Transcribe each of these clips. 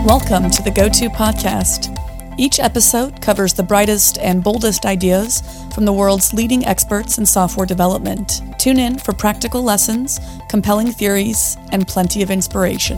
Welcome to the Go-To Podcast. Each episode covers the brightest and boldest ideas from the world's leading experts in software development. Tune in for practical lessons, compelling theories, and plenty of inspiration.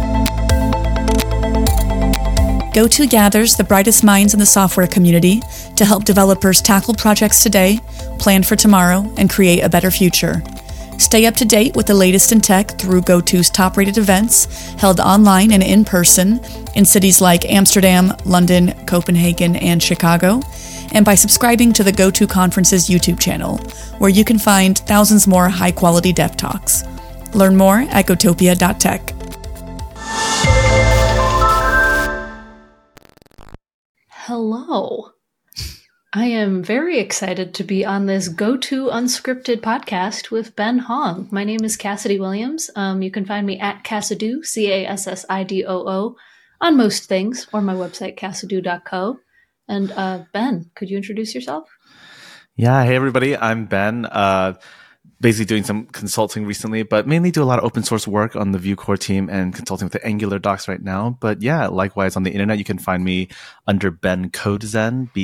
Go-To gathers the brightest minds in the software community to help developers tackle projects today, plan for tomorrow, and create a better future. Stay up to date with the latest in tech through Go-To's top-rated events held online and in person in cities like Amsterdam, London, Copenhagen, and Chicago, and by subscribing to the Go-To Conference's YouTube channel, where you can find thousands more high-quality dev talks. Learn more at gotopia.tech. Hello. I am very excited to be on this Go-To Unscripted podcast with Ben Hong. My name is Cassidy Williams. You can find me at Cassidoo, Cassidoo, on most things, or my website, cassidoo.co. And Ben, could you introduce yourself? Yeah, hey everybody, I'm Ben. Basically doing some consulting recently, but mainly do a lot of open source work on the Vue core team and consulting with the Angular docs right now. But yeah, likewise on the internet, you can find me under Ben Codezen,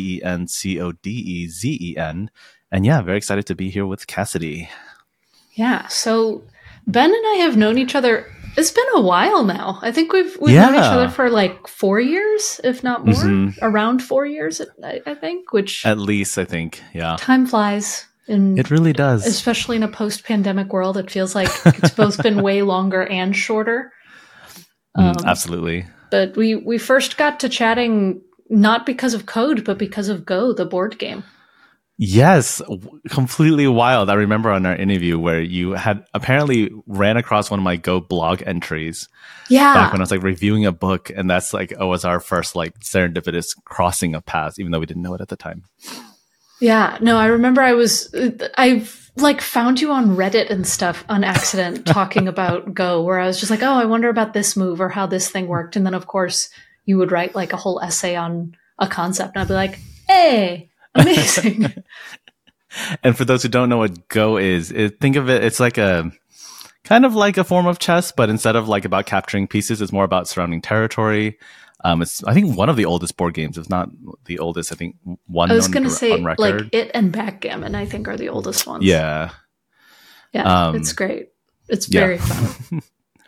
BenCodezen. And yeah, very excited to be here with Cassidy. Yeah, so Ben and I have known each other. It's been a while now. I think we've known each other for like 4 years, if not more, around 4 years, I think, which at least I think, yeah. Time flies. It really does. Especially in a post-pandemic world, it feels like it's both been way longer and shorter. Absolutely. But we first got to chatting not because of code, but because of Go, the board game. Yes, completely wild. I remember on our interview where you had apparently ran across one of my Go blog entries. Yeah. Back when I was like reviewing a book, and that's like was our first like serendipitous crossing of paths, even though we didn't know it at the time. Yeah, no, I remember I like found you on Reddit and stuff on accident talking about Go, where I was just like, oh, I wonder about this move or how this thing worked. And then of course you would write like a whole essay on a concept and I'd be like, hey, amazing. And for those who don't know what Go is, think of it, it's like a kind of like a form of chess, but instead of like about capturing pieces, it's more about surrounding territory. It's I think one of the oldest board games, if not the oldest. I think one. I was going to say on record. like it and Backgammon, I think, are the oldest ones. Yeah, it's great. It's very fun.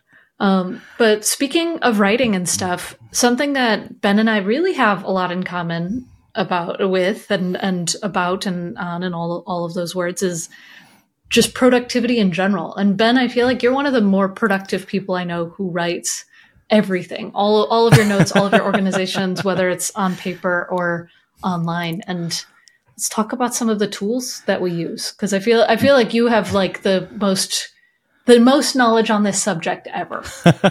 But speaking of writing and stuff, something that Ben and I really have a lot in common about with and about and on and all of those words is just productivity in general. And Ben, I feel like you're one of the more productive people I know who writes everything, all of your notes, all of your organizations, whether it's on paper or online. And let's talk about some of the tools that we use, because I feel like you have like the most knowledge on this subject ever.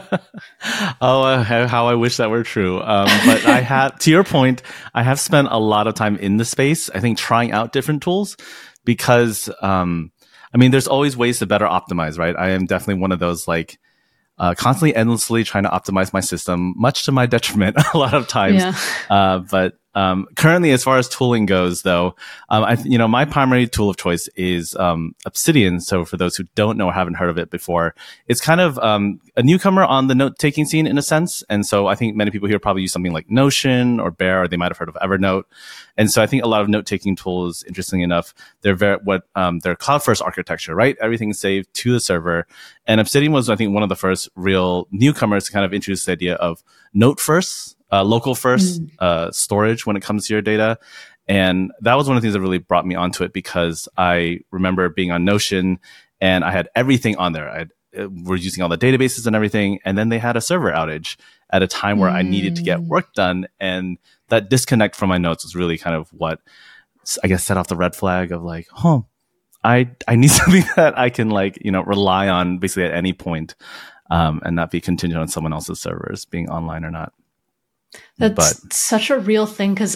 Oh, how I wish that were true. But I have, to your point, I have spent a lot of time in the space, I think, trying out different tools because, I mean, there's always ways to better optimize, right? I am definitely one of those like, constantly, endlessly trying to optimize my system, much to my detriment a lot of times. Yeah. But currently, as far as tooling goes, though, my primary tool of choice is Obsidian. So for those who don't know or haven't heard of it before, it's kind of a newcomer on the note-taking scene in a sense. And so I think many people here probably use something like Notion or Bear, or they might have heard of Evernote. And so I think a lot of note-taking tools, interestingly enough, they're they're cloud-first architecture, right? Everything's saved to the server. And Obsidian was, I think, one of the first real newcomers to kind of introduce the idea of note-first, local first storage when it comes to your data. And that was one of the things that really brought me onto it, because I remember being on Notion and I had everything on there. We're using all the databases and everything. And then they had a server outage at a time where I needed to get work done. And that disconnect from my notes was really kind of what, I guess, set off the red flag of like, I need something that I can rely on basically at any point, and not be contingent on someone else's servers being online or not. That's such a real thing, because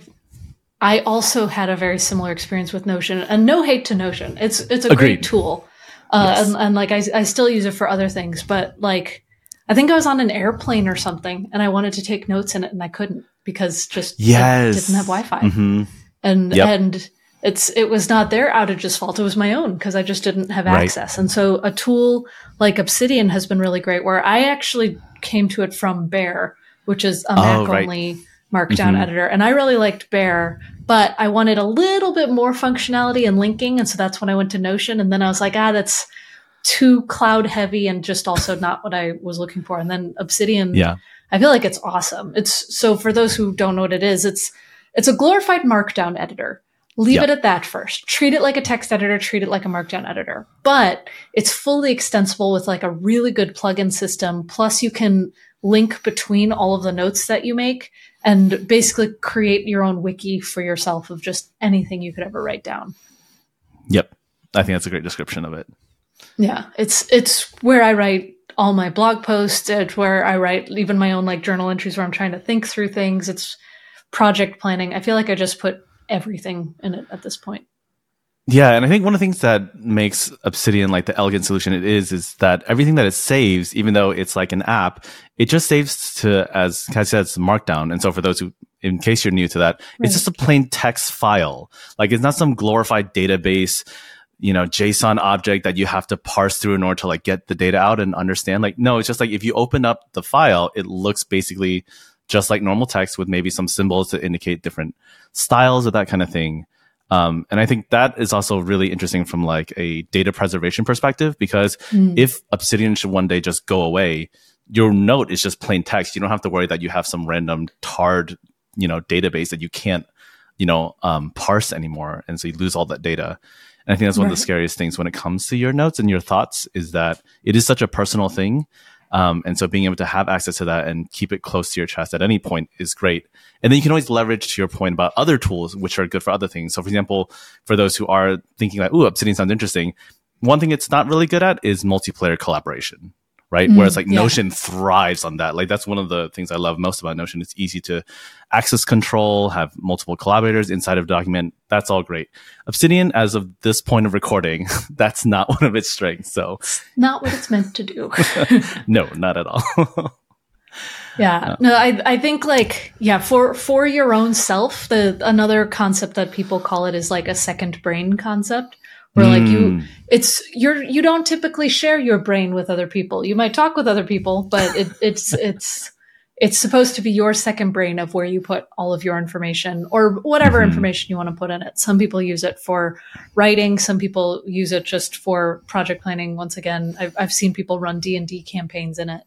I also had a very similar experience with Notion, and no hate to Notion. It's a great tool. Yes. And like I still use it for other things, but like I think I was on an airplane or something and I wanted to take notes in it and I couldn't because I didn't have Wi-Fi. Mm-hmm. And it was not their outage's fault. It was my own because I just didn't have access. And so a tool like Obsidian has been really great, where I actually came to it from Bear. which is a Mac-only Markdown editor. And I really liked Bear, but I wanted a little bit more functionality and linking. And so that's when I went to Notion. And then I was like, that's too cloud heavy and just also not what I was looking for. And then Obsidian, I feel like it's awesome. So for those who don't know what it is, it's a glorified Markdown editor. Leave it at that first. Treat it like a text editor, treat it like a Markdown editor. But it's fully extensible with like a really good plugin system. Plus you can link between all of the notes that you make and basically create your own wiki for yourself of just anything you could ever write down. Yep. I think that's a great description of it. Yeah. It's where I write all my blog posts. It's where I write even my own like journal entries where I'm trying to think through things. It's project planning. I feel like I just put everything in it at this point. Yeah, and I think one of the things that makes Obsidian like the elegant solution it is that everything that it saves, even though it's like an app, it just saves to, as Kat said, it's Markdown. And so for those who, in case you're new to that, it's just a plain text file. Like it's not some glorified database, JSON object that you have to parse through in order to like get the data out and understand. Like, no, it's just like if you open up the file, it looks basically just like normal text with maybe some symbols to indicate different styles or that kind of thing. And I think that is also really interesting from like a data preservation perspective, because if Obsidian should one day just go away, your note is just plain text. You don't have to worry that you have some random tarred, database that you can't, parse anymore. And so you lose all that data. And I think that's one of the scariest things when it comes to your notes and your thoughts is that it is such a personal thing. And so being able to have access to that and keep it close to your chest at any point is great. And then you can always leverage to your point about other tools, which are good for other things. So for example, for those who are thinking like, ooh, Obsidian sounds interesting. One thing it's not really good at is multiplayer collaboration, right? Whereas like Notion thrives on that. Like that's one of the things I love most about Notion. It's easy to access control, have multiple collaborators inside of a document. That's all great. Obsidian, as of this point of recording, that's not one of its strengths. So not what it's meant to do. No, not at all. No, I think like, for your own self, another concept that people call it is like a second brain concept. Where like you don't typically share your brain with other people. You might talk with other people, but it's supposed to be your second brain of where you put all of your information or whatever information you want to put in it. Some people use it for writing. Some people use it just for project planning. Once again, I've seen people run D&D campaigns in it.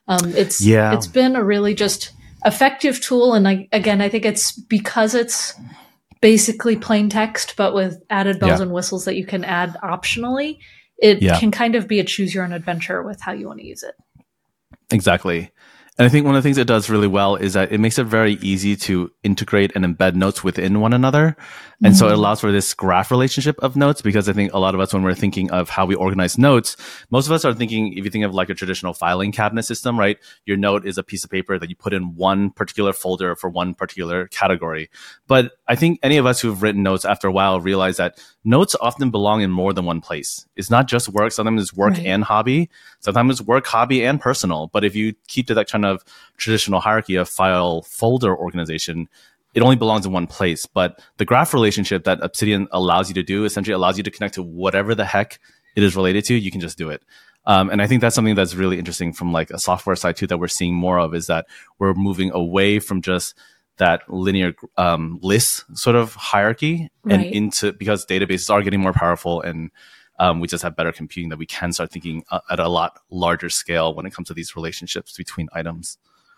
It's been a really just effective tool. And I think it's because it's basically plain text, but with added bells and whistles that you can add optionally. It can kind of be a choose your own adventure with how you want to use it. Exactly. And I think one of the things it does really well is that it makes it very easy to integrate and embed notes within one another. And so it allows for this graph relationship of notes, because I think a lot of us, when we're thinking of how we organize notes, most of us are thinking, if you think of like a traditional filing cabinet system, right? Your note is a piece of paper that you put in one particular folder for one particular category. But I think any of us who've written notes after a while realize that notes often belong in more than one place. It's not just work. Sometimes it's work and hobby. Sometimes it's work, hobby, and personal. But if you keep to that kind of traditional hierarchy of file folder organization, it only belongs in one place. But the graph relationship that Obsidian allows you to do essentially allows you to connect to whatever the heck it is related to. You can just do it. And I think that's something that's really interesting from like a software side too, that we're seeing more of, is that we're moving away from just that linear list sort of hierarchy and into, because databases are getting more powerful and we just have better computing, that we can start thinking at a lot larger scale when it comes to these relationships between items.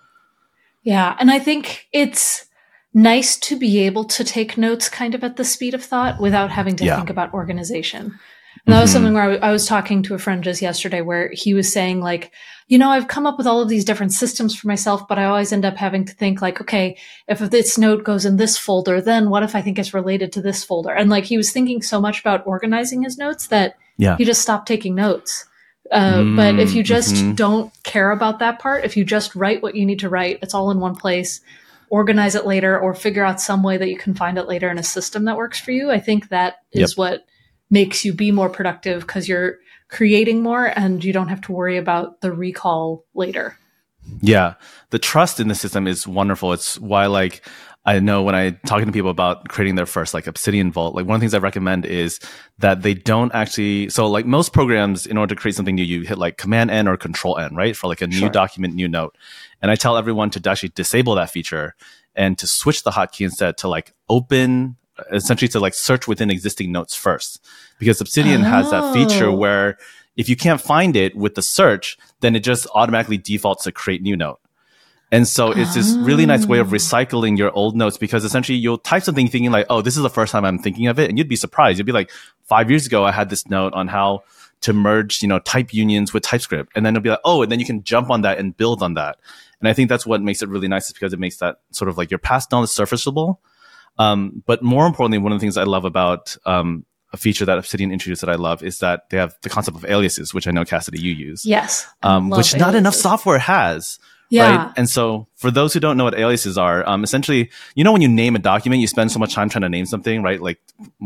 Yeah. And I think it's nice to be able to take notes kind of at the speed of thought without having to think about organization. And that was something where I was talking to a friend just yesterday where he was saying like, I've come up with all of these different systems for myself, but I always end up having to think like, okay, if this note goes in this folder, then what if I think it's related to this folder? And like, he was thinking so much about organizing his notes that he just stopped taking notes. But if you just don't care about that part, if you just write what you need to write, it's all in one place, organize it later, or figure out some way that you can find it later in a system that works for you. I think that is what makes you be more productive, because you're creating more and you don't have to worry about the recall later. Yeah. The trust in the system is wonderful. It's why like I know when I talking to people about creating their first like Obsidian Vault, like one of the things I recommend is that they don't actually, so like most programs, in order to create something new, you hit like Command N or Control N, right? For like a new document, new note. And I tell everyone to actually disable that feature and to switch the hotkey instead to like open, essentially to like search within existing notes first. Because Obsidian has that feature where if you can't find it with the search, then it just automatically defaults to create new note. And so it's this really nice way of recycling your old notes, because essentially you'll type something thinking like, oh, this is the first time I'm thinking of it. And you'd be surprised. You'd be like, 5 years ago, I had this note on how to merge, type unions with TypeScript. And then it'll be like, oh, and then you can jump on that and build on that. And I think that's what makes it really nice, is because it makes that sort of like your past knowledge surfaceable. But more importantly, one of the things I love about a feature that Obsidian introduced that I love is that they have the concept of aliases, which I know, Cassidy, you use. Yes. Which not enough software has. Yeah. Right. And so for those who don't know what aliases are, essentially, when you name a document, you spend so much time trying to name something, right? Like,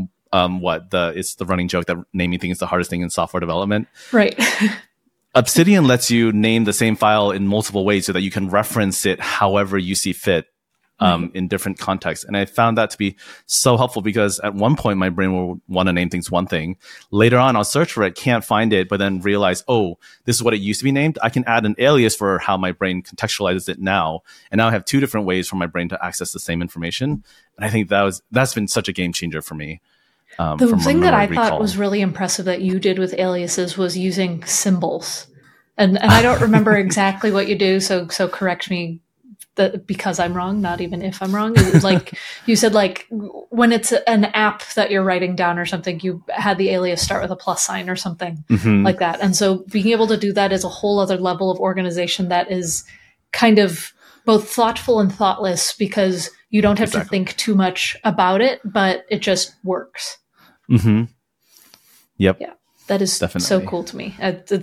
it's the running joke that naming things is the hardest thing in software development. Right. Obsidian lets you name the same file in multiple ways so that you can reference it however you see fit. In different contexts. And I found that to be so helpful, because at one point my brain will want to name things one thing. Later on, I'll search for it, can't find it, but then realize, oh, this is what it used to be named. I can add an alias for how my brain contextualizes it now. And now I have two different ways for my brain to access the same information. And I think that's been such a game changer for me. The thing that I thought was really impressive that you did with aliases was using symbols. And I don't remember exactly what you do, so correct me. Because I'm wrong, not even if I'm wrong. Like you said, like when it's an app that you're writing down or something, you had the alias start with a plus sign or something like that. And so being able to do that is a whole other level of organization that is kind of both thoughtful and thoughtless, because you don't have to think too much about it, but it just works. Mm-hmm. Yep. Yeah. That is definitely so cool to me.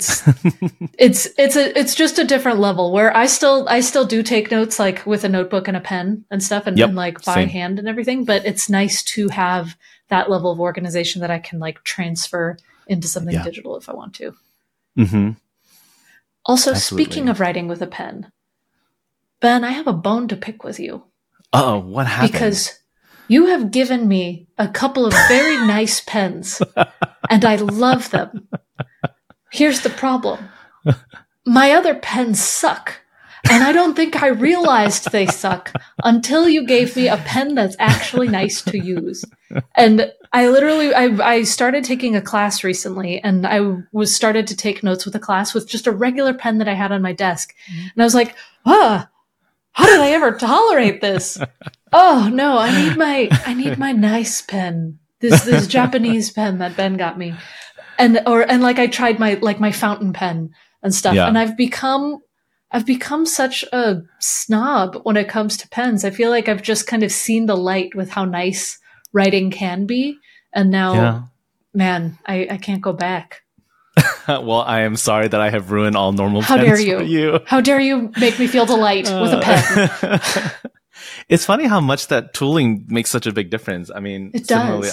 It's just a different level where I still do take notes, like with a notebook and a pen and stuff, and like by hand and everything. But it's nice to have that level of organization that I can like transfer into something digital if I want to. Mm-hmm. Also, speaking of writing with a pen, Ben, I have a bone to pick with you. Oh, what happened? Because you have given me a couple of very nice pens, and I love them. Here's the problem. My other pens suck, and I don't think I realized they suck until you gave me a pen that's actually nice to use. And I started taking a class recently, and I started to take notes with a class with just a regular pen that I had on my desk. And I was like, how did I ever tolerate this? Oh no, I need my nice pen. This Japanese pen that Ben got me. And like I tried my fountain pen and stuff. Yeah. And I've become such a snob when it comes to pens. I feel like I've just kind of seen the light with how nice writing can be. And now, man, I can't go back. Well, I am sorry that I have ruined all normal pens for you. How dare you make me feel delight with a pen? It's funny how much that tooling makes such a big difference. I mean, similarly,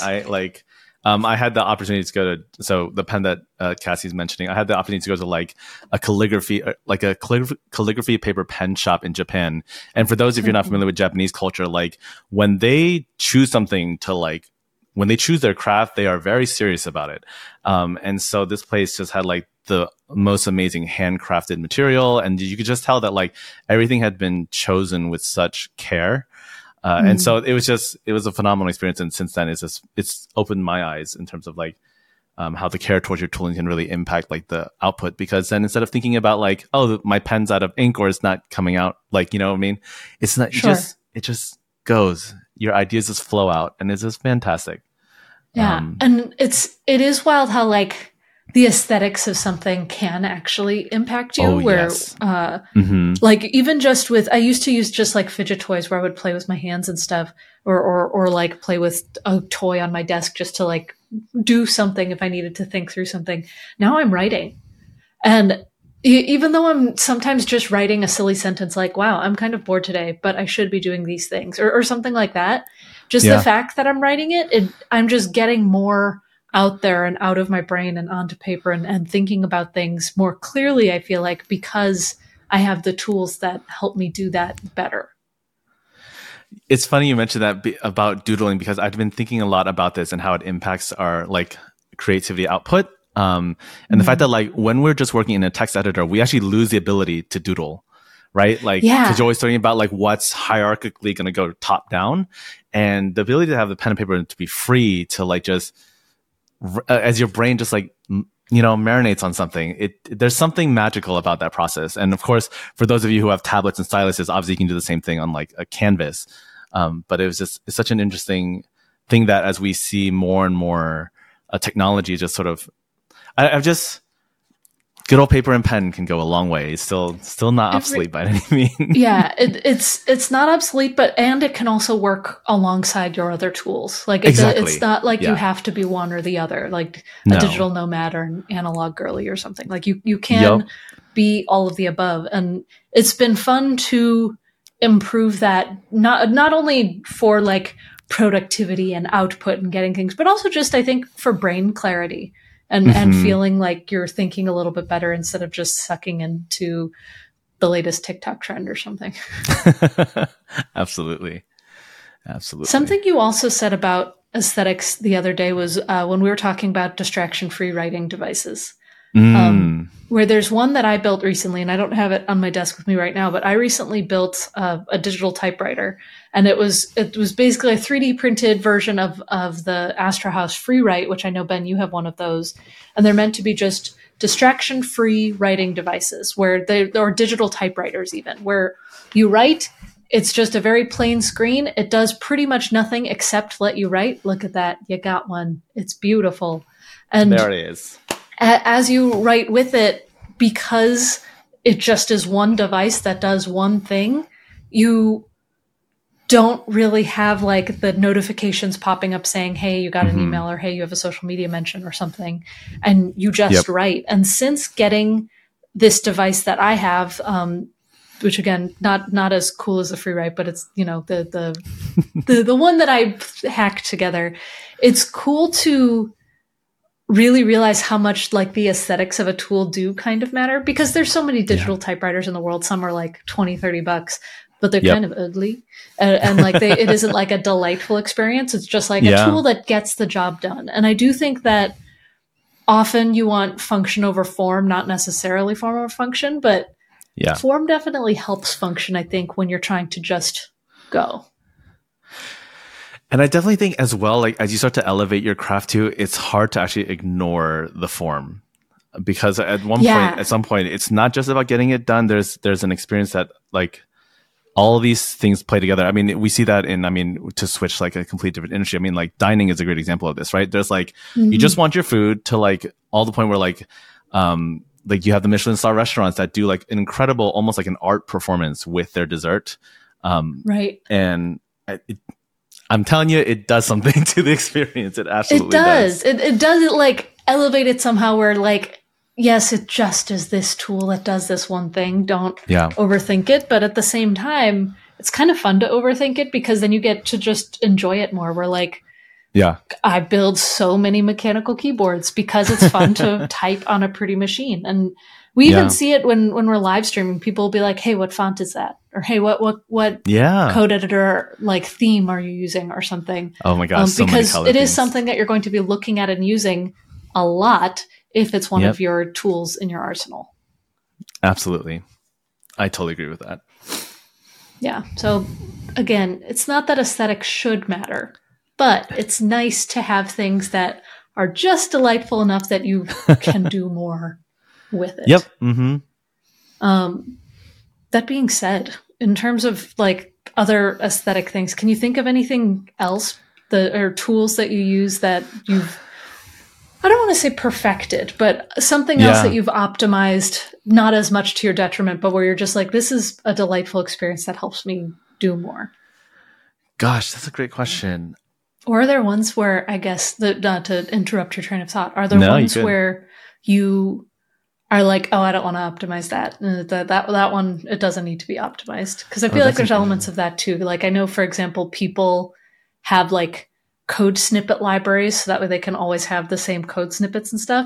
I had the opportunity to go to, so the pen that Cassie's mentioning, I had the opportunity to go to like a calligraphy paper pen shop in Japan. And for those of you who are not familiar with Japanese culture, like when they choose something to like, when they choose their craft, they are very serious about it. And so this place just had like the most amazing handcrafted material. And you could just tell that like everything had been chosen with such care. And so it was a phenomenal experience. And since then it's opened my eyes in terms of like, how the care towards your tooling can really impact like the output, because then instead of thinking about like, oh, my pen's out of ink or it's not coming out, like, you know what I mean? It's not, it just goes, your ideas just flow out, and it's just fantastic. Yeah. And it is wild how like the aesthetics of something can actually impact you, like even just with, I used to use just like fidget toys where I would play with my hands and stuff, or like play with a toy on my desk just to like do something if I needed to think through something. Now I'm writing, and even though I'm sometimes just writing a silly sentence like, wow, I'm kind of bored today, but I should be doing these things, or something like that. Just the fact that I'm writing I'm just getting more out there and out of my brain and onto paper and thinking about things more clearly, I feel like, because I have the tools that help me do that better. It's funny you mentioned that about doodling, because I've been thinking a lot about this and how it impacts our like creativity output. And the fact that like when we're just working in a text editor, we actually lose the ability to doodle, right? Like, because you're always thinking about like what's hierarchically going to go top down, and the ability to have the pen and paper to be free to like just as your brain just like marinates on something. There's something magical about that process. And of course, for those of you who have tablets and styluses, obviously you can do the same thing on like a canvas. But it's such an interesting thing that as we see more and more technology just sort of, I've just, good old paper and pen can go a long way. It's still not obsolete by any means. Yeah, it's not obsolete, and it can also work alongside your other tools. Like it's not like you have to be one or the other, like a digital nomad or an analog girly or something. Like you can be all of the above, and it's been fun to improve that. Not only for like productivity and output and getting things, but also just I think for brain clarity. And feeling like you're thinking a little bit better instead of just sucking into the latest TikTok trend or something. Absolutely. Something you also said about aesthetics the other day was when we were talking about distraction-free writing devices. Where there's one that I built recently, and I don't have it on my desk with me right now, but I recently built a digital typewriter, and it was basically a 3D printed version of the Astra House FreeWrite, which I know, Ben, you have one of those, and they're meant to be just distraction-free writing devices, or digital typewriters even, where you write. It's just a very plain screen. It does pretty much nothing except let you write. Look at that. You got one. It's beautiful. And there it is. As you write with it, because it just is one device that does one thing, you don't really have like the notifications popping up saying, hey, you got an email, or hey, you have a social media mention or something, and you just write. And since getting this device that I have, which again, not as cool as the FreeWrite, but it's, the one that I hacked together, it's cool to really realize how much like the aesthetics of a tool do kind of matter, because there's so many digital typewriters in the world. Some are like $20-$30, but they're kind of ugly. And like it isn't like a delightful experience. It's just like a tool that gets the job done. And I do think that often you want function over form, not necessarily form over function, but form definitely helps function, I think, when you're trying to just go. And I definitely think as well, like as you start to elevate your craft too, it's hard to actually ignore the form, because at some point, it's not just about getting it done. There's an experience that like all of these things play together. I mean, we see that to switch like a complete different industry. I mean, like dining is a great example of this, right? There's like, you just want your food to like all the point where like you have the Michelin star restaurants that do like an incredible, almost like an art performance with their dessert. Right. And I'm telling you, it does something to the experience. It absolutely does. It does it like elevate it somehow where like, yes, it just is this tool that does this one thing. Don't overthink it. But at the same time, it's kind of fun to overthink it, because then you get to just enjoy it more. We're like, I build so many mechanical keyboards because it's fun to type on a pretty machine. And we even see it when we're live streaming. People will be like, hey, what font is that? Or hey, what code editor like theme are you using, or something? Oh my gosh, because it is something that you're going to be looking at and using a lot if it's one of your tools in your arsenal. Absolutely. I totally agree with that. Yeah. So again, it's not that aesthetics should matter, but it's nice to have things that are just delightful enough that you can do more with it. Yep. Mm-hmm. That being said, in terms of like other aesthetic things, can you think of anything else or tools that you use that you've, I don't want to say perfected, but something else that you've optimized, not as much to your detriment, but where you're just like, this is a delightful experience that helps me do more? Gosh, that's a great question. Or are there ones where, I guess, not to interrupt your train of thought, are there ones where you are like, oh, I don't want to optimize that. That one, it doesn't need to be optimized. Because I feel like there's elements of that too. Like I know, for example, people have like code snippet libraries, so that way they can always have the same code snippets and stuff.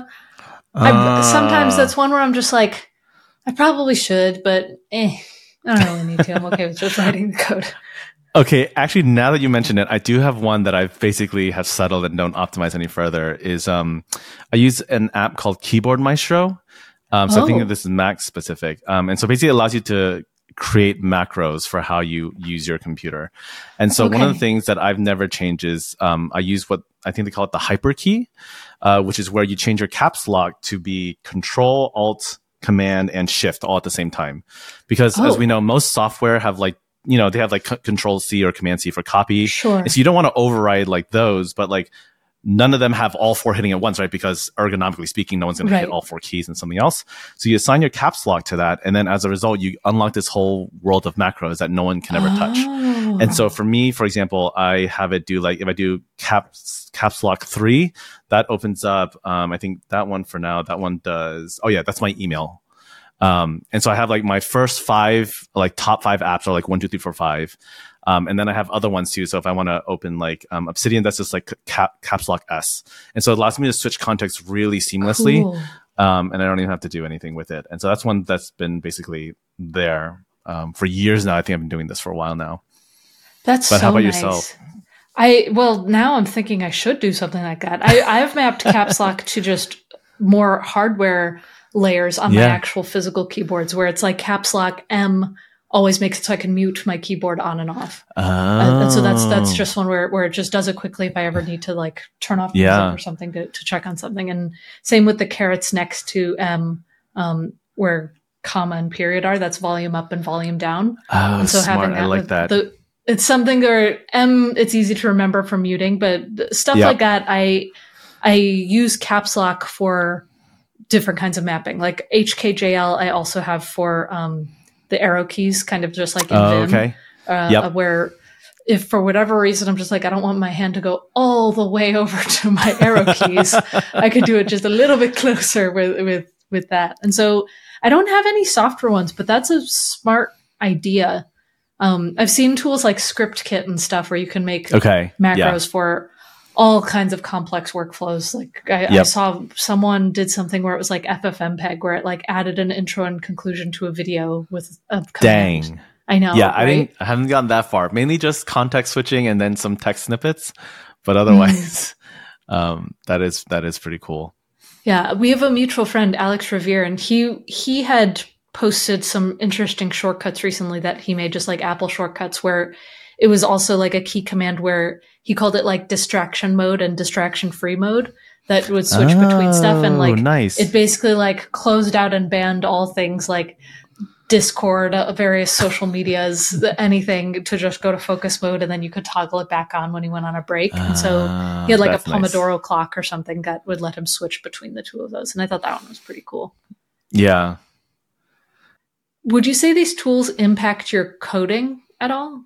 Sometimes that's one where I'm just like, I probably should, but I don't really need to. I'm okay with just writing the code. Okay, actually, now that you mention it, I do have one that I basically have settled and don't optimize any further. Is I use an app called Keyboard Maestro. So I think that this is Mac specific. And so basically it allows you to create macros for how you use your computer. And so one of the things that I've never changed is I use what I think they call it the hyper key, which is where you change your caps lock to be Control, Alt, Command, and Shift all at the same time. Because as we know, most software have like, you know, they have like Control C or Command C for copy. Sure. And so you don't want to override like those, but like none of them have all four hitting at once, right? Because ergonomically speaking, no one's going to hit all four keys and something else. So you assign your caps lock to that. And then as a result, you unlock this whole world of macros that no one can ever touch. And so for me, for example, I have it do like, if I do caps lock 3, that opens up, I think that one for now, that one does, that's my email. And so I have like my first 5, like top 5 apps are like 1, 2, 3, 4, 5. And then I have other ones too. So if I want to open like Obsidian, that's just like caps lock S. And so it allows me to switch context really seamlessly. Cool. And I don't even have to do anything with it. And so that's one that's been basically there for years now. I think I've been doing this for a while now. But how about nice. Yourself? Now I'm thinking I should do something like that. I have mapped caps lock to just more hardware layers on my actual physical keyboards, where it's like caps lock M always makes it so I can mute my keyboard on and off. And so that's just one where it just does it quickly if I ever need to like turn off music or something to check on something. And same with the carets next to M, where comma and period are. That's volume up and volume down. Oh, and so smart. having that, I like that. It's something where M, it's easy to remember for muting, but stuff like that, I use caps lock for different kinds of mapping. Like HKJL, I also have for the arrow keys, kind of just like in Vim, where if for whatever reason I'm just like, I don't want my hand to go all the way over to my arrow keys, I could do it just a little bit closer with that. And so I don't have any software ones, but that's a smart idea. I've seen tools like ScriptKit and stuff where you can make macros for all kinds of complex workflows. Like I saw someone did something where it was like FFmpeg, where it like added an intro and conclusion to a video with a command. Dang. I know. Yeah, right? I haven't gotten that far. Mainly just context switching and then some text snippets, but otherwise, that is pretty cool. Yeah, we have a mutual friend, Alex Revere, and he had posted some interesting shortcuts recently that he made, just like Apple shortcuts, where it was also like a key command where he called it like distraction mode and distraction free mode that would switch between stuff. And like, it basically like closed out and banned all things like Discord, various social medias, anything, to just go to focus mode. And then you could toggle it back on when he went on a break. And so he had like a Pomodoro clock or something that would let him switch between the two of those. And I thought that one was pretty cool. Yeah. Would you say these tools impact your coding at all?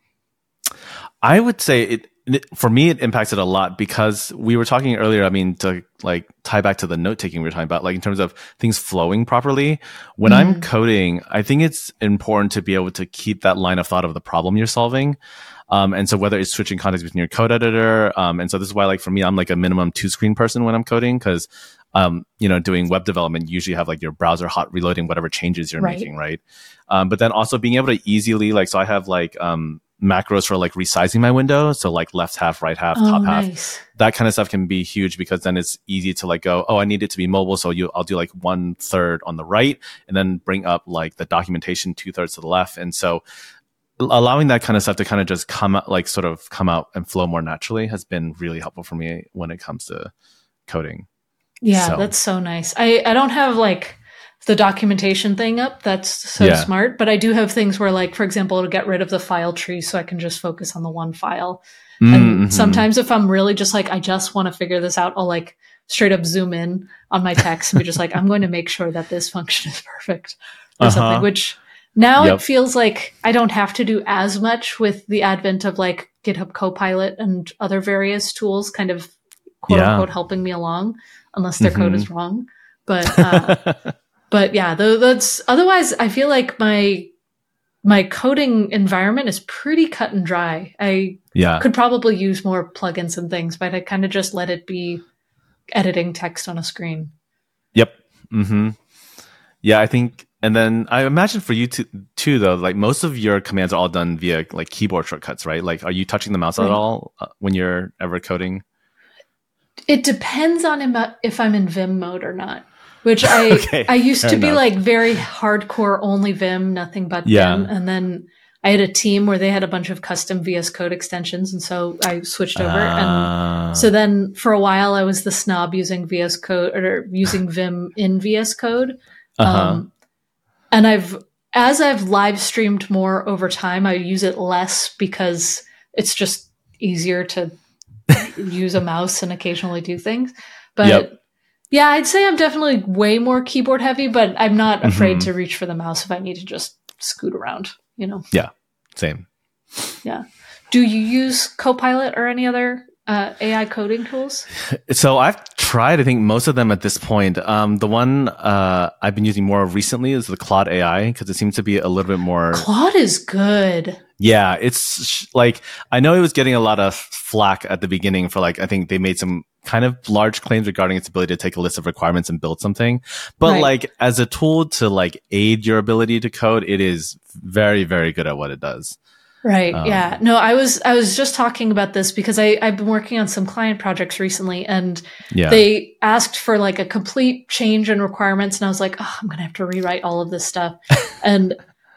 I would say for me, it impacts it a lot, because we were talking earlier, I mean, to like tie back to the note taking we were talking about, like in terms of things flowing properly. When I'm coding, I think it's important to be able to keep that line of thought of the problem you're solving. And so whether it's switching context between your code editor, and so this is why, like for me, I'm like a minimum 2-screen person when I'm coding, because doing web development, you usually have like your browser hot reloading whatever changes you're making, right? But then also being able to easily, like, so I have like macros for like resizing my window, so like left half, right half, top half, that kind of stuff can be huge, because then it's easy to like go, I need it to be mobile, so I'll do like 1/3 on the right, and then bring up like the documentation 2/3 to the left. And so allowing that kind of stuff to kind of just come out and flow more naturally has been really helpful for me when it comes to coding. Yeah, that's so nice. I don't have like the documentation thing up. That's so smart. But I do have things where, like, for example, it'll get rid of the file tree so I can just focus on the one file. And sometimes if I'm really just like, I just want to figure this out, I'll like straight up zoom in on my text and be just like, I'm going to make sure that this function is perfect or something, which now it feels like I don't have to do as much with the advent of like GitHub Copilot and other various tools kind of quote unquote helping me along, unless their code is wrong. But, but yeah, that's otherwise I feel like my coding environment is pretty cut and dry. I could probably use more plugins and things, but I kind of just let it be editing text on a screen. Yep. Yeah, I think, and then I imagine for you too, though, like most of your commands are all done via like keyboard shortcuts, right? Like, are you touching the mouse at all when you're ever coding? It depends on if I'm in Vim mode or not. Which I used to be like very hardcore, only Vim, nothing but Vim, and then I had a team where they had a bunch of custom VS Code extensions, and so I switched over. And so then for a while, I was the snob using VS Code or using Vim in VS Code. And as I've live streamed more over time, I use it less because it's just easier to use a mouse and occasionally do things. But yeah, I'd say I'm definitely way more keyboard heavy, but I'm not afraid to reach for the mouse if I need to just scoot around, you know? Yeah, same. Yeah. Do you use Copilot or any other AI coding tools? So I've tried, I think, most of them at this point. The one I've been using more recently is the Claude AI, because it seems to be a little bit more... Claude is good. Yeah, it's like, I know it was getting a lot of flack at the beginning for like, I think they made some kind of large claims regarding its ability to take a list of requirements and build something. But like as a tool to like aid your ability to code, it is very, very good at what it does. Right. Yeah. No, I was just talking about this because I've been working on some client projects recently, and they asked for like a complete change in requirements. And I was like, oh, I'm going to have to rewrite all of this stuff. And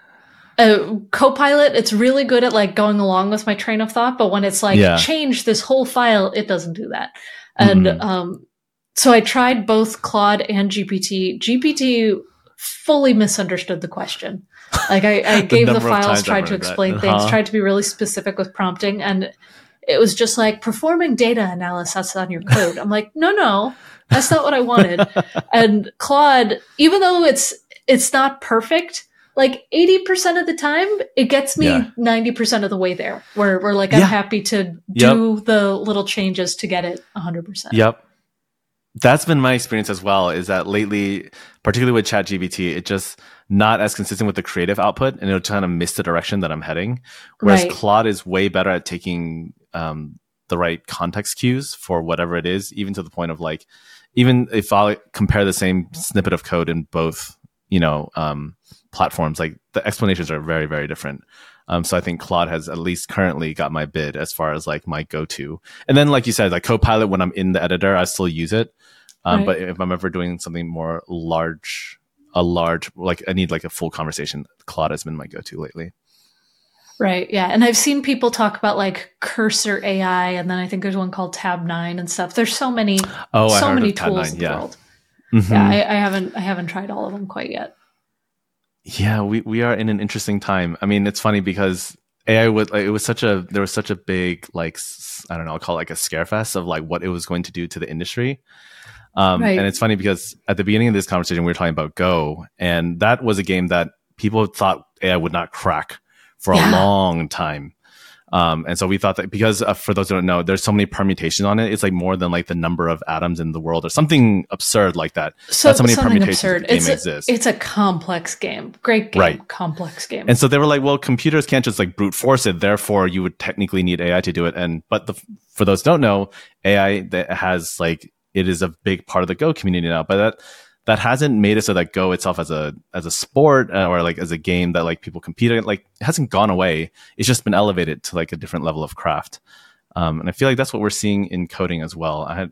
Copilot, it's really good at like going along with my train of thought. But when it's like, change this whole file, it doesn't do that. And so I tried both Claude and GPT. GPT fully misunderstood the question. Like I gave the files, tried to explain things, tried to be really specific with prompting, and it was just like performing data analysis on your code. I'm like, no, that's not what I wanted. And Claude, even though it's not perfect, like 80% of the time, it gets me 90% of the way there. Where like I'm happy to do the little changes to get it 100%. Yep. That's been my experience as well, is that lately, particularly with ChatGPT, it just not as consistent with the creative output, and it'll kind of miss the direction that I'm heading. Whereas Claude is way better at taking the right context cues for whatever it is, even to the point of like, even if I compare the same snippet of code in both, platforms, like the explanations are very, very different. So I think Claude has at least currently got my bid as far as like my go-to. And then, like you said, like Copilot, when I'm in the editor, I still use it. But if I'm ever doing something more large, like I need like a full conversation, Claude has been my go-to lately. Right. Yeah. And I've seen people talk about like Cursor AI, and then I think there's one called Tab9 and stuff. There's so many tools in the world. Yeah. I haven't tried all of them quite yet. Yeah, we are in an interesting time. I mean, it's funny because AI there was such a big, like, I don't know, I'll call it like a scare fest of like what it was going to do to the industry. And it's funny because at the beginning of this conversation, we were talking about Go, and that was a game that people thought AI would not crack for a long time. And so we thought that because for those who don't know, there's so many permutations on it. It's like more than like the number of atoms in the world or something absurd like that. So that's how many permutations the game exists. It's a complex game. Great game. Complex game. And so they were like, well, computers can't just like brute force it. Therefore, you would technically need AI to do it. But for those who don't know, AI that has like, it is a big part of the Go community now. But that hasn't made it so that Go itself as a sport or like as a game that like people compete in, like it hasn't gone away. It's just been elevated to like a different level of craft. And I feel like that's what we're seeing in coding as well. I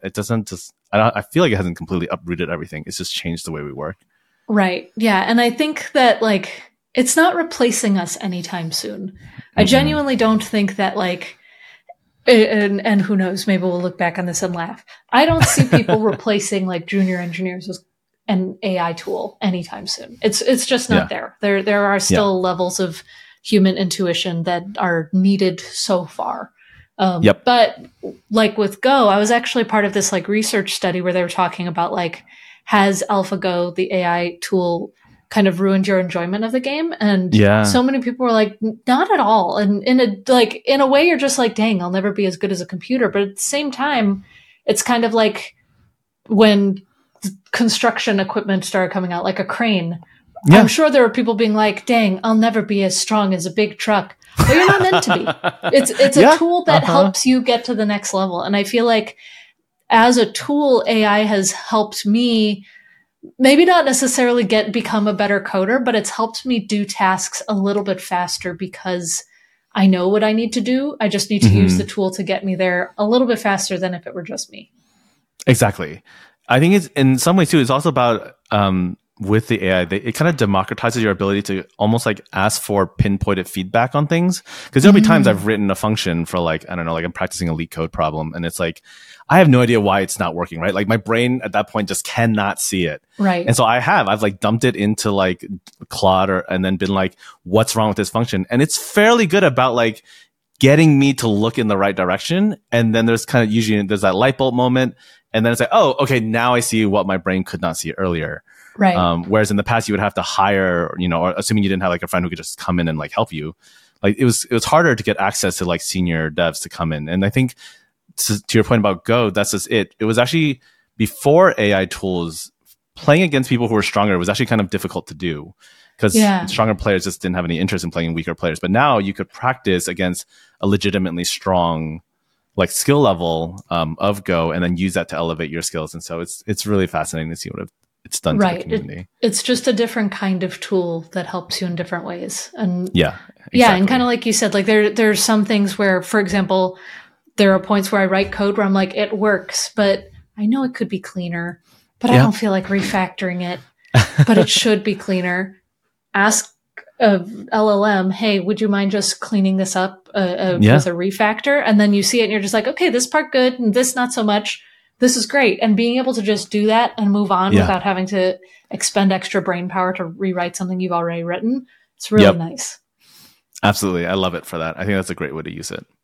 feel like it hasn't completely uprooted everything. It's just changed the way we work. Right. Yeah. And I think that like, it's not replacing us anytime soon. I genuinely don't think that like, and who knows, maybe we'll look back on this and laugh. I don't see people replacing like junior engineers with an AI tool anytime soon. It's just not there. There are still levels of human intuition that are needed so far. But like with Go, I was actually part of this like research study where they were talking about like, has AlphaGo, the AI tool, kind of ruined your enjoyment of the game? And so many people were like, not at all. And in a way, you're just like, dang, I'll never be as good as a computer. But at the same time, it's kind of like when construction equipment started coming out, like a crane. I'm sure there were people being like, dang, I'll never be as strong as a big truck. But you're not meant to be. It's a tool that helps you get to the next level. And I feel like as a tool, AI has helped me maybe not necessarily become a better coder, but it's helped me do tasks a little bit faster because I know what I need to do. I just need to use the tool to get me there a little bit faster than if it were just me. Exactly. I think it's in some ways too, it's also about with the AI, it kind of democratizes your ability to almost like ask for pinpointed feedback on things. Because there'll be times I've written a function for like, I don't know, like I'm practicing a LeetCode problem and it's like, I have no idea why it's not working, right? Like my brain at that point just cannot see it. Right. And so I've like dumped it into like Claude and then been like, what's wrong with this function? And it's fairly good about like getting me to look in the right direction. And then there's kind of usually there's that light bulb moment. And then it's like, oh, okay, now I see what my brain could not see earlier. Right. Whereas in the past you would have to hire, or assuming you didn't have like a friend who could just come in and like help you, like it was harder to get access to like senior devs to come in. And I think to your point about Go, that's just it. It was actually before AI tools, playing against people who were stronger was actually kind of difficult to do because stronger players just didn't have any interest in playing weaker players. But now you could practice against a legitimately strong like skill level of Go and then use that to elevate your skills. And so it's really fascinating to see what it's done to the community. It's just a different kind of tool that helps you in different ways. And exactly. And kind of like you said, like there's some things where, for example, there are points where I write code where I'm like, it works, but I know it could be cleaner, but I don't feel like refactoring it, but it should be cleaner. Ask a LLM, hey, would you mind just cleaning this up with a refactor? And then you see it and you're just like, okay, this part good and this not so much. This is great. And being able to just do that and move on without having to expend extra brain power to rewrite something you've already written, it's really nice. Absolutely. I love it for that. I think that's a great way to use it.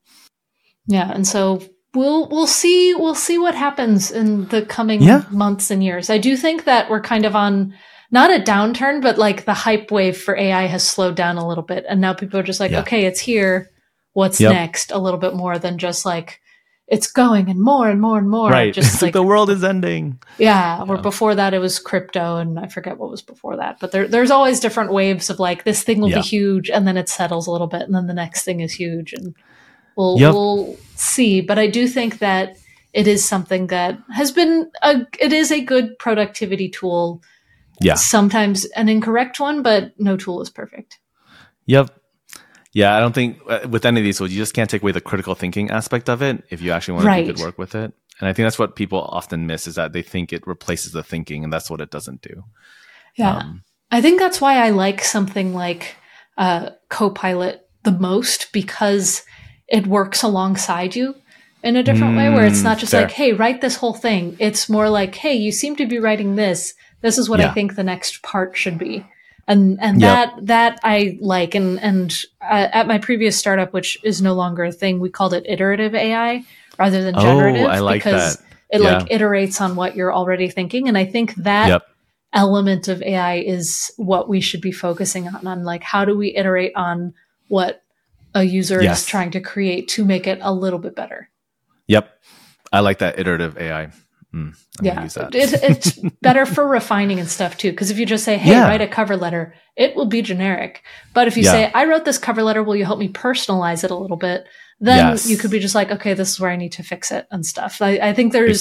Yeah. And so we'll see what happens in the coming months and years. I do think that we're kind of on not a downturn, but like the hype wave for AI has slowed down a little bit. And now people are just like, okay, it's here. What's next? A little bit more than just like, it's going and more and more and more. Right. Just like the world is ending. Yeah. Or before that, it was crypto and I forget what was before that. But there's always different waves of like, this thing will be huge and then it settles a little bit and then the next thing is huge. And we'll see. But I do think that it is something that has been, it is a good productivity tool. Yeah. Sometimes an incorrect one, but no tool is perfect. Yep. Yeah, I don't think with any of these tools, you just can't take away the critical thinking aspect of it if you actually want to do good work with it. And I think that's what people often miss is that they think it replaces the thinking, and that's what it doesn't do. Yeah. I think that's why I like something like Copilot the most, because it works alongside you in a different way, where it's not just like, hey, write this whole thing. It's more like, hey, you seem to be writing this. This is what I think the next part should be. And that I like. And at my previous startup, which is no longer a thing, we called it iterative AI rather than generative. I like because that. It like iterates on what you're already thinking. And I think that element of AI is what we should be focusing on like, how do we iterate on what a user is trying to create to make it a little bit better? Yep. I like that iterative AI. Use that. It's better for refining and stuff too. Because if you just say, hey, write a cover letter, it will be generic. But if you say, I wrote this cover letter, will you help me personalize it a little bit? Then you could be just like, okay, this is where I need to fix it and stuff. I think there's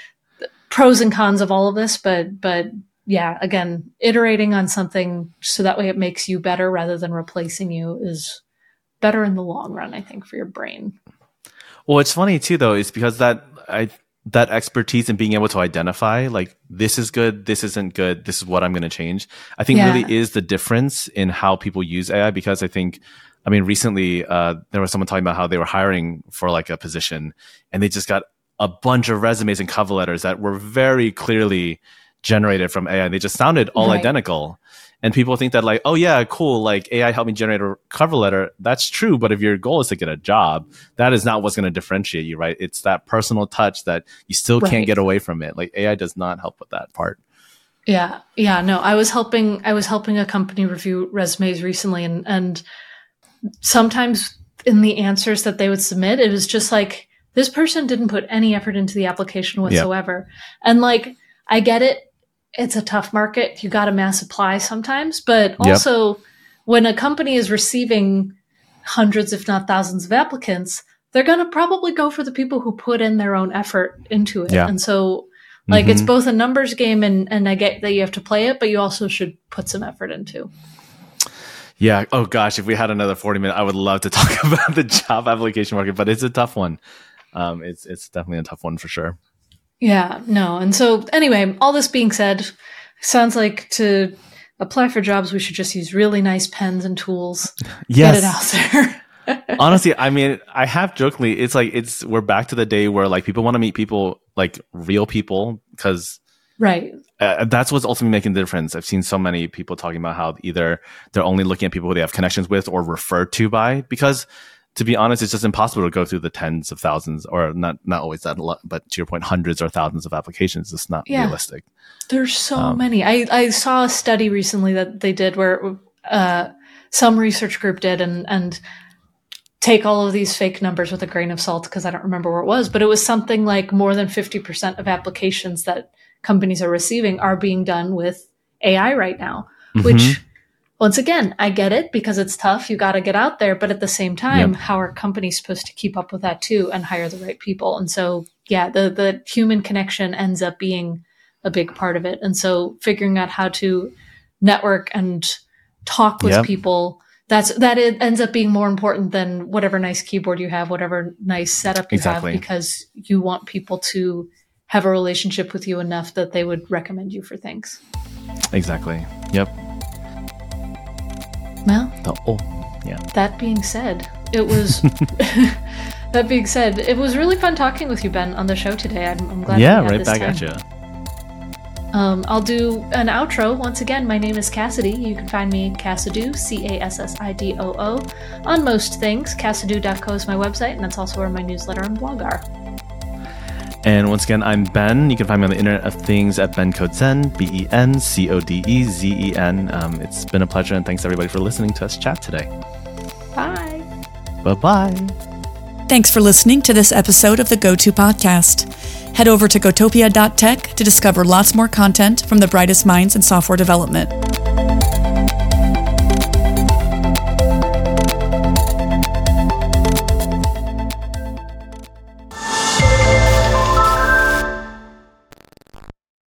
pros and cons of all of this, but yeah, again, iterating on something so that way it makes you better rather than replacing you is better in the long run, I think, for your brain. Well, it's funny too, though, is because that expertise in being able to identify like, this is good, this isn't good, this is what I'm going to change, I think really is the difference in how people use AI. Because I mean, recently there was someone talking about how they were hiring for like a position and they just got a bunch of resumes and cover letters that were very clearly generated from AI. They just sounded all identical. And people think that like, oh yeah, cool, like AI helped me generate a cover letter. That's true. But if your goal is to get a job, that is not what's going to differentiate you, right? It's that personal touch that you still can't get away from it. Like AI does not help with that part. Yeah. Yeah. No, I was helping a company review resumes recently, and sometimes in the answers that they would submit, it was just like, this person didn't put any effort into the application whatsoever. And like, I get it. It's a tough market. You got to mass apply sometimes, but also when a company is receiving hundreds, if not thousands of applicants, they're going to probably go for the people who put in their own effort into it. And so Like it's both a numbers game and I get that you have to play it, but you also should put some effort into. Yeah. Oh gosh, if we had another 40 minutes, I would love to talk about the job application market, but it's a tough one. It's definitely a tough one for sure. Yeah, no. And so anyway, all this being said, sounds like to apply for jobs, we should just use really nice pens and tools. Yes. Get it out there. Honestly, I mean, I have jokingly, we're back to the day where like people want to meet people, like real people, because right. That's what's ultimately making the difference. I've seen so many people talking about how either they're only looking at people who they have connections with or referred to by, because to be honest, it's just impossible to go through the tens of thousands, or not always that a lot, but to your point, hundreds or thousands of applications. It's not realistic. There's so many. I saw a study recently that they did where some research group did and take all of these fake numbers with a grain of salt, because I don't remember where it was, but it was something like more than 50% of applications that companies are receiving are being done with AI right now, which once again, I get it because it's tough. You got to get out there. But at the same time, how are companies supposed to keep up with that too and hire the right people? And so, yeah, the human connection ends up being a big part of it. And so figuring out how to network and talk with people, it ends up being more important than whatever nice keyboard you have, whatever nice setup you have, because you want people to have a relationship with you enough that they would recommend you for things. Exactly. Yep. Well, yeah. That being said, it was really fun talking with you, Ben, on the show today. I'm glad. Yeah, right back at you. I'll do an outro. Once again, my name is Cassidy. You can find me Cassidoo, Cassidoo, on most things. Cassidoo.co is my website, and that's also where my newsletter and blog are. And once again, I'm Ben. You can find me on the Internet of Things at BenCodeZen, BenCodezen. It's been a pleasure, and thanks everybody for listening to us chat today. Bye. Bye-bye. Thanks for listening to this episode of the GoTo Podcast. Head over to gotopia.tech to discover lots more content from the brightest minds in software development.